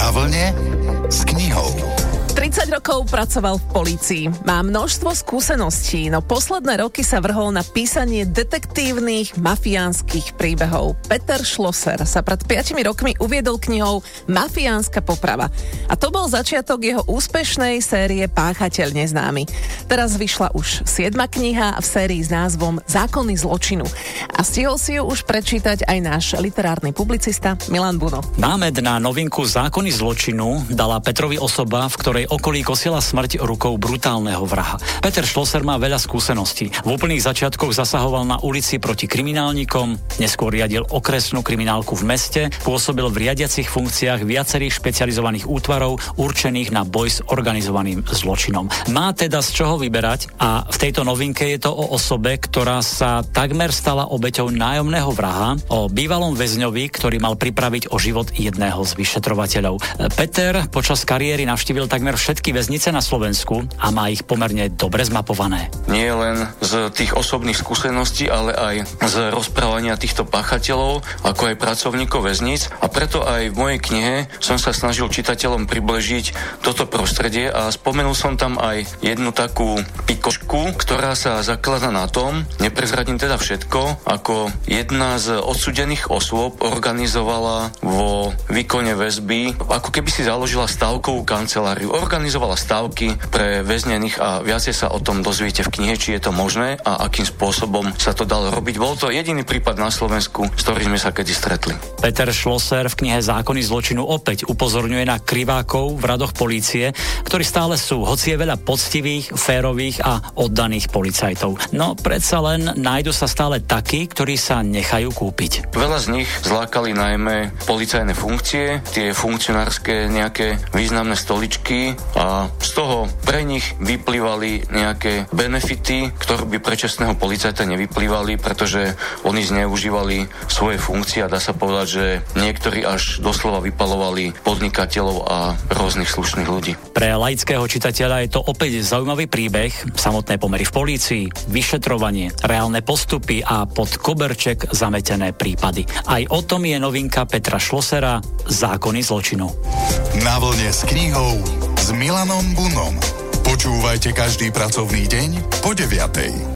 Na vlne s knihou. 30 rokov pracoval v polícii. Má množstvo skúseností, no posledné roky sa vrhol na písanie detektívnych, mafiánskych príbehov. Peter Schlosser sa pred 5 rokmi uviedol knihou Mafiánska poprava. A to bol začiatok jeho úspešnej série Páchateľ neznámy. Teraz vyšla už 7. kniha v sérii s názvom Zákony zločinu. A stihol si ju už prečítať aj náš literárny publicista Milan Buno. Námed na novinku Zákony zločinu dala Petrovi osoba, v ktorej okolí kosila smrť rukou brutálneho vraha. Peter Schlosser má veľa skúseností. V úplných začiatkoch zasahoval na ulici proti kriminálnikom, neskôr riadil okresnú kriminálku v meste, pôsobil v riadiacich funkciách viacerých špecializovaných útvarov určených na boj s organizovaným zločinom. Má teda z čoho vyberať a v tejto novinke je to o osobe, ktorá sa takmer stala obeťou nájomného vraha, o bývalom väzňovi, ktorý mal pripraviť o život jedného z vyšetrovateľov. Peter počas kariéry navštívil takmer všetky väznice na Slovensku a má ich pomerne dobre zmapované. Nie len z tých osobných skúseností, ale aj z rozprávania týchto páchateľov, ako aj pracovníkov väznic, a preto aj v mojej knihe som sa snažil čitateľom približiť toto prostredie a spomenul som tam aj jednu takú pikošku, ktorá sa zakladá na tom, neprezradím teda všetko, ako jedna z odsúdených osôb organizovala vo výkone väzby, ako keby si založila stavkovú kanceláriu. Organizovala stavky pre väznených a viacej sa o tom dozviete v knihe, či je to možné a akým spôsobom sa to dalo robiť. Bol to jediný prípad na Slovensku, s ktorým sme sa kedy stretli. Peter Schlosser v knihe Zákony zločinu opäť upozorňuje na krivákov v radoch polície, ktorí stále sú, hoci je veľa poctivých, férových a oddaných policajtov. No predsa len nájdu sa stále takí, ktorí sa nechajú kúpiť. Veľa z nich zlákali najmä policajné funkcie, tie funkcionárske nejaké významné stoličky, a z toho pre nich vyplývali nejaké benefity, ktoré by pre čestného policajta nevyplývali, pretože oni zneužívali svoje funkcie a dá sa povedať, že niektorí až doslova vypalovali podnikateľov a rôznych slušných ľudí. Pre laického čitateľa je to opäť zaujímavý príbeh, samotné pomery v polícii, vyšetrovanie, reálne postupy a pod koberček zametené prípady. Aj o tom je novinka Petra Schlossera Zákony zločinu. Na vlne s knihou s Milanom Bunom. Počúvajte každý pracovný deň po 9:00.